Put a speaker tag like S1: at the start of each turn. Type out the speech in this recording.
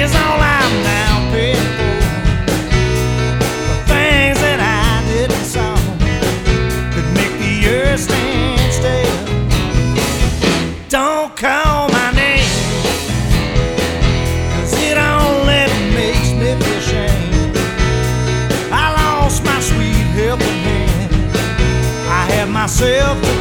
S1: is all I'm now paying for. The things that I didn't saw could make the earth stand still. Don't call my name, 'cause it only makes me feel shame. I lost my sweet helping hand. I had myself to